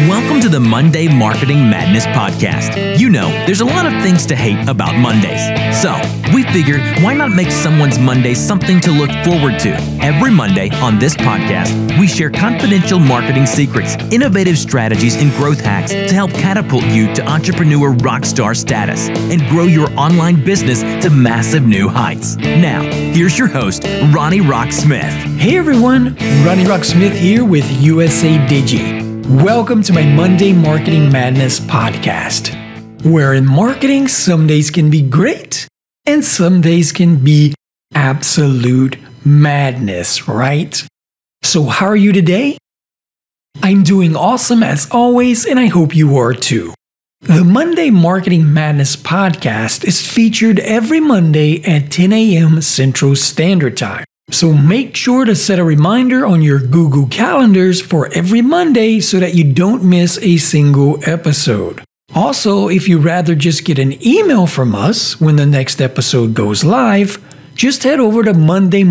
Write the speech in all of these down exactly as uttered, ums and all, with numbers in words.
Welcome to the Monday Marketing Madness Podcast. You know, there's a lot of things to hate about Mondays. So, we figured, why not make someone's Monday something to look forward to? Every Monday on this podcast, we share confidential marketing secrets, innovative strategies, and growth hacks to help catapult you to entrepreneur rockstar status and grow your online business to massive new heights. Now, here's your host, Ronnie Rock Smith. Hey everyone, Ronnie Rock Smith here with U S A Digi. Welcome to my Monday Marketing Madness podcast, where in marketing, some days can be great and some days can be absolute madness, right? So how are you today? I'm doing awesome as always, and I hope you are too. The Monday Marketing Madness podcast is featured every Monday at ten a.m. Central Standard Time. So make sure to set a reminder on your Google Calendars for every Monday so that you don't miss a single episode. Also, if you'd rather just get an email from us when the next episode goes live, just head over to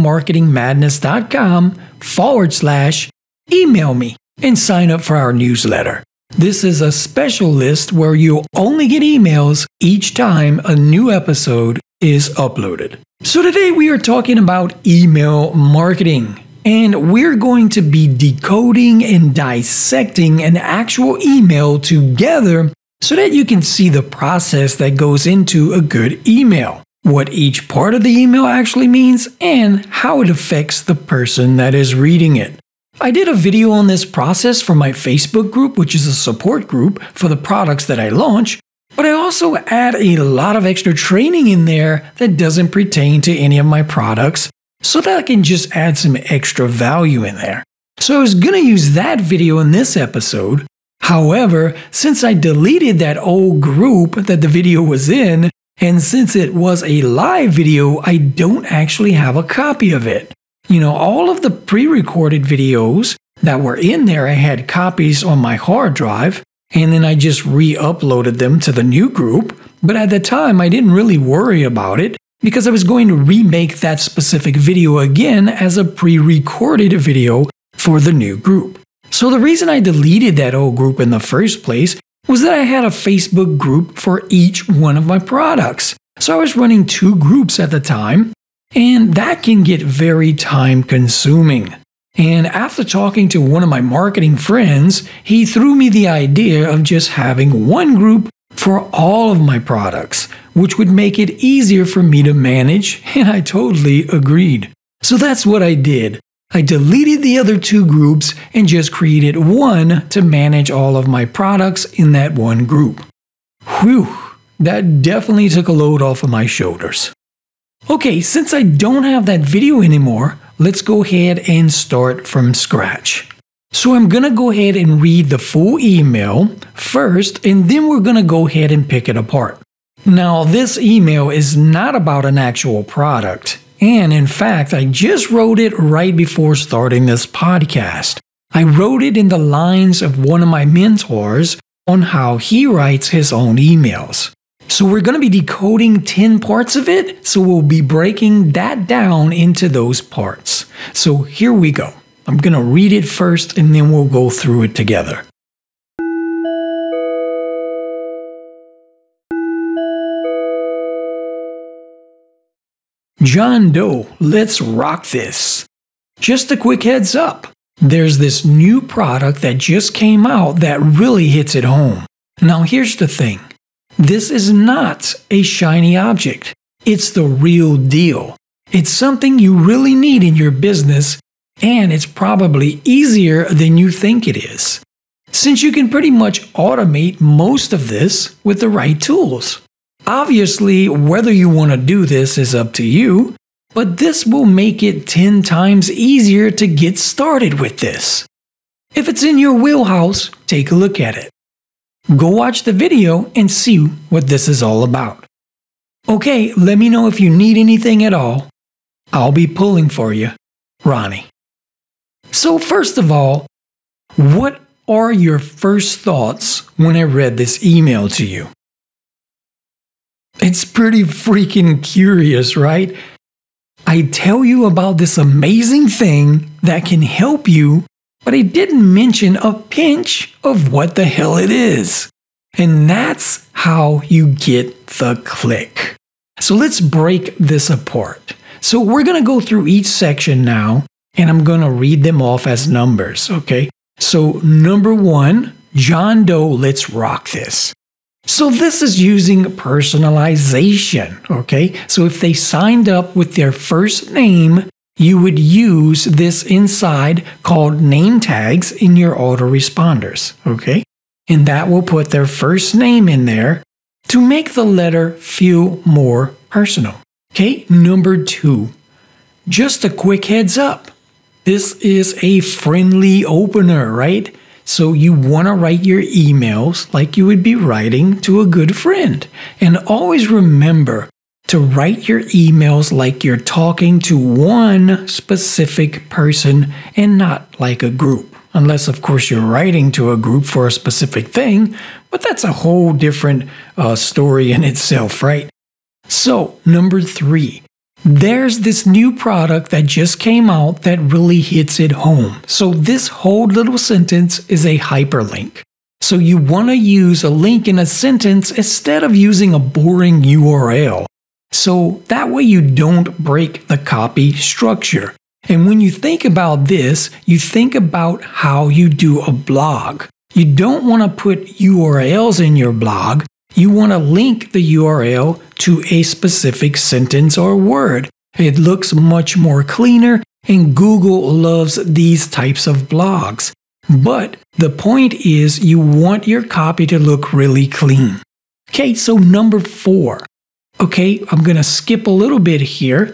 mondaymarketingmadness.com forward slash email me and sign up for our newsletter. This is a special list where you'll only get emails each time a new episode is uploaded. So today we are talking about email marketing, and we're going to be decoding and dissecting an actual email together so that you can see the process that goes into a good email, what each part of the email actually means, and how it affects the person that is reading it. I did a video on this process for my Facebook group, which is a support group for the products that I launch, but I also add a lot of extra training in there that doesn't pertain to any of my products, so that I can just add some extra value in there. So I was going to use that video in this episode. However, since I deleted that old group that the video was in, and since it was a live video, I don't actually have a copy of it. You know, all of the pre-recorded videos that were in there, I had copies on my hard drive, and then I just re-uploaded them to the new group. But at the time, I didn't really worry about it because I was going to remake that specific video again as a pre-recorded video for the new group. So the reason I deleted that old group in the first place was that I had a Facebook group for each one of my products. So I was running two groups at the time, and that can get very time-consuming. And after talking to one of my marketing friends, he threw me the idea of just having one group for all of my products, which would make it easier for me to manage, and I totally agreed. So that's what I did. I deleted the other two groups and just created one to manage all of my products in that one group. Whew, that definitely took a load off of my shoulders. Okay, since I don't have that video anymore, let's go ahead and start from scratch. So I'm going to go ahead and read the full email first, and then we're going to go ahead and pick it apart. Now, this email is not about an actual product, and in fact, I just wrote it right before starting this podcast. I wrote it in the lines of one of my mentors on how he writes his own emails. So we're going to be decoding ten parts of it, so we'll be breaking that down into those parts. So here we go. I'm going to read it first, and then we'll go through it together. John Doe, let's rock this. Just a quick heads up. There's this new product that just came out that really hits it home. Now here's the thing. This is not a shiny object. It's the real deal. It's something you really need in your business, and it's probably easier than you think it is, since you can pretty much automate most of this with the right tools. Obviously, whether you want to do this is up to you, but this will make it ten times easier to get started with this. If it's in your wheelhouse, take a look at it. Go watch the video and see what this is all about. Okay, let me know if you need anything at all. I'll be pulling for you, Ronnie. So first of all, what are your first thoughts when I read this email to you? It's pretty freaking curious, right? I tell you about this amazing thing that can help you but he didn't mention a pinch of what the hell it is. And that's how you get the click. So let's break this apart. So we're going to go through each section now, and I'm going to read them off as numbers, okay? So number one, John Doe, let's rock this. So this is using personalization, okay? So if they signed up with their first name, you would use this inside called name tags in your autoresponders, okay? And that will put their first name in there to make the letter feel more personal. Okay, number two, just a quick heads up. This is a friendly opener, right? So you want to write your emails like you would be writing to a good friend. And always remember to write your emails like you're talking to one specific person and not like a group. Unless, of course, you're writing to a group for a specific thing, but that's a whole different uh, story in itself, right? So, number three, there's this new product that just came out that really hits it home. So this whole little sentence is a hyperlink. So you want to use a link in a sentence instead of using a boring U R L. So that way you don't break the copy structure. And when you think about this, you think about how you do a blog. You don't want to put U R Ls in your blog. You want to link the U R L to a specific sentence or word. It looks much more cleaner, and Google loves these types of blogs. But the point is you want your copy to look really clean. Okay, so number four. Okay, I'm going to skip a little bit here.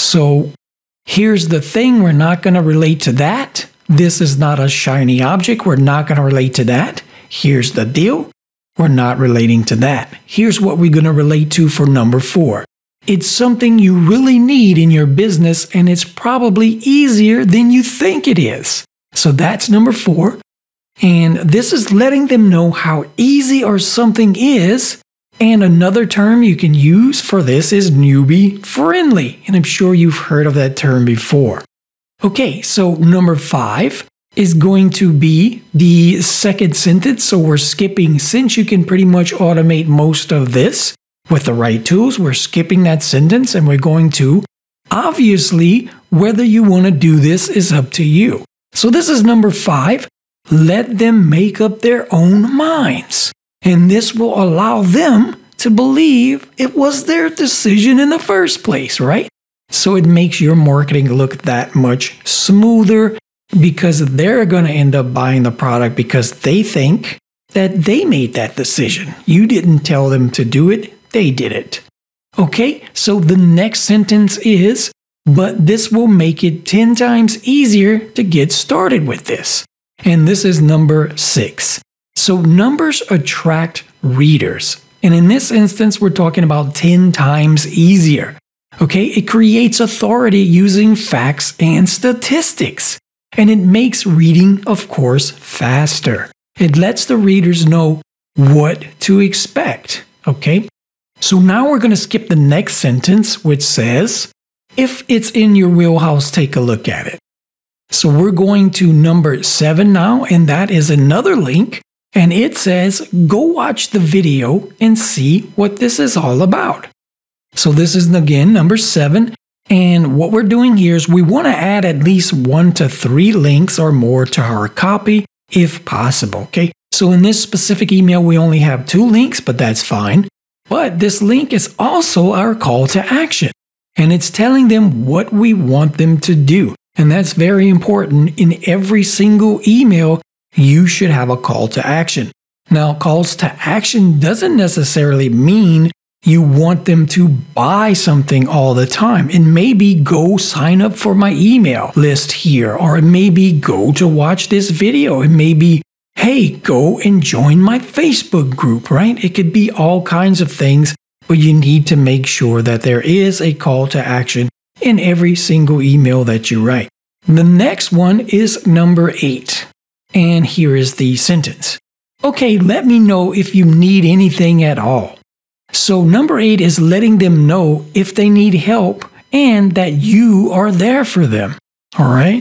So here's the thing, we're not going to relate to that. This is not a shiny object. We're not going to relate to that. Here's the deal. We're not relating to that. Here's what we're going to relate to for number four. It's something you really need in your business, and it's probably easier than you think it is. So that's number four. And this is letting them know how easy or something is. And another term you can use for this is newbie friendly. And I'm sure you've heard of that term before. Okay, so number five is going to be the second sentence. So we're skipping, since you can pretty much automate most of this with the right tools, we're skipping that sentence and we're going to, obviously, whether you want to do this is up to you. So this is number five. Let them make up their own minds. And this will allow them to believe it was their decision in the first place, right? So it makes your marketing look that much smoother because they're going to end up buying the product because they think that they made that decision. You didn't tell them to do it, they did it. Okay, so the next sentence is, but this will make it ten times easier to get started with this. And this is number six. So numbers attract readers. And in this instance, we're talking about ten times easier. Okay, it creates authority using facts and statistics. And it makes reading, of course, faster. It lets the readers know what to expect. Okay, so now we're going to skip the next sentence, which says, if it's in your wheelhouse, take a look at it. So we're going to number seven now, and that is another link. And it says, go watch the video and see what this is all about. So this is, again, number seven. And what we're doing here is we want to add at least one to three links or more to our copy, if possible. Okay. So in this specific email, we only have two links, but that's fine. But this link is also our call to action. And it's telling them what we want them to do. And that's very important. In every single email, you should have a call to action. Now, calls to action doesn't necessarily mean you want them to buy something all the time. It may be go sign up for my email list here, or it may be go to watch this video. It may be, hey, go and join my Facebook group, right? It could be all kinds of things, but you need to make sure that there is a call to action in every single email that you write. The next one is number eight. And here is the sentence. Okay, let me know if you need anything at all. So number eight is letting them know if they need help and that you are there for them. All right.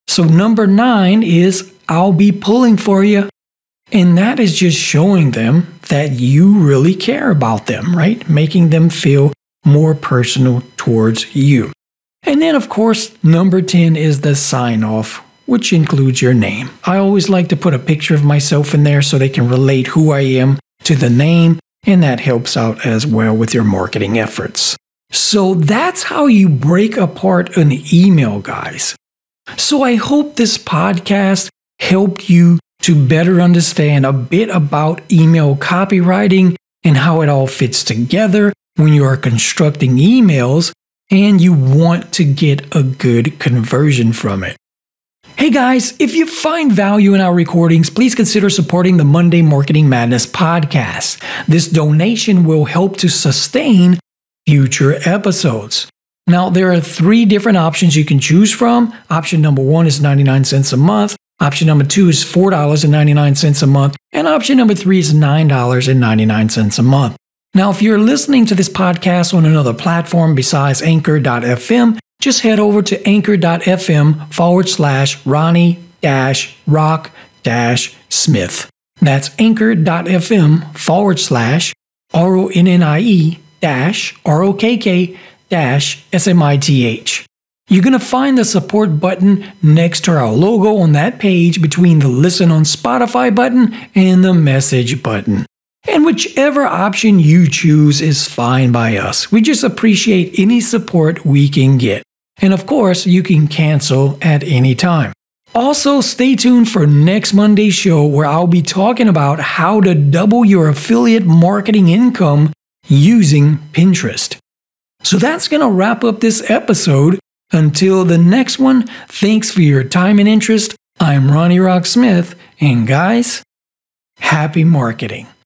So number nine is I'll be pulling for you. And that is just showing them that you really care about them, right? Making them feel more personal towards you. And then, of course, number ten is the sign off, which includes your name. I always like to put a picture of myself in there so they can relate who I am to the name, and that helps out as well with your marketing efforts. So that's how you break apart an email, guys. So I hope this podcast helped you to better understand a bit about email copywriting and how it all fits together when you are constructing emails and you want to get a good conversion from it. Hey guys, if you find value in our recordings, please consider supporting the Monday Marketing Madness podcast. This donation will help to sustain future episodes. Now, there are three different options you can choose from. Option number one is ninety-nine cents a month. Option number two is four dollars and ninety-nine cents a month. And option number three is nine dollars and ninety-nine cents a month. Now, if you're listening to this podcast on another platform besides Anchor dot f m, just head over to Anchor dot f m forward slash Ronnie dash Rock dash Smith. That's Anchor dot f m forward slash R O N N I E dash R O K K dash S M I T H. You're going to find the support button next to our logo on that page between the Listen on Spotify button and the Message button. And whichever option you choose is fine by us. We just appreciate any support we can get. And of course, you can cancel at any time. Also, stay tuned for next Monday's show where I'll be talking about how to double your affiliate marketing income using Pinterest. So that's going to wrap up this episode. Until the next one, thanks for your time and interest. I'm Ronnie Rock Smith, and guys, happy marketing.